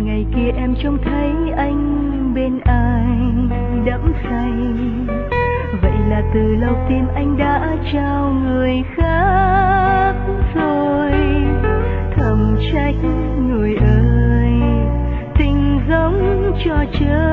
ngày kia em trông thấy anh bên ai đẫm say, vậy là từ lâu tim anh đã trao người khác rồi. Thầm trách người ơi, tình giống trò chơi